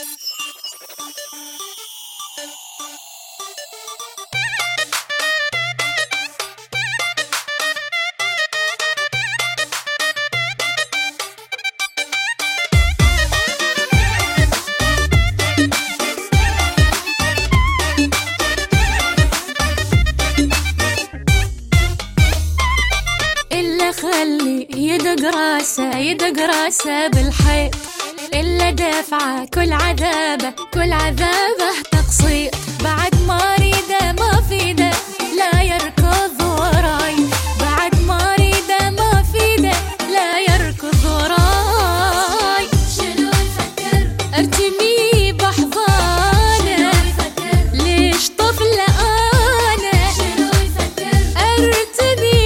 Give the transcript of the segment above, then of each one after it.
خلي يدق راسه بالحيط، إلا دافعه كل عذابه تقصير. بعد ما ريده ما فيده لا يركض وراي، بعد ما ريده ما فيده لا يركض وراي. شنو يفكر ارتمي بحضانه، ليش طفله انا؟ شنو يفكر ارتمي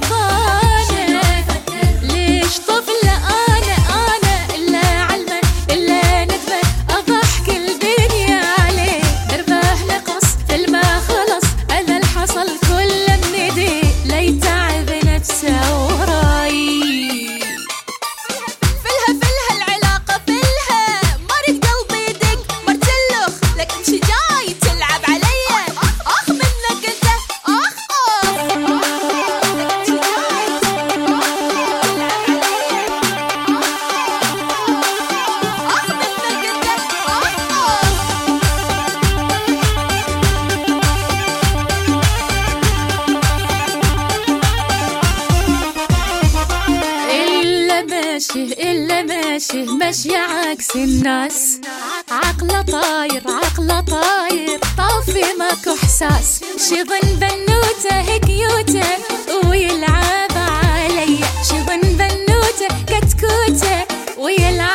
إلا ماشي عكس الناس، عقله طاير طافي ماكو إحساس. شظن بنوته كيوته ويلعب عليا، شظن بنوته كتكوته ويلعب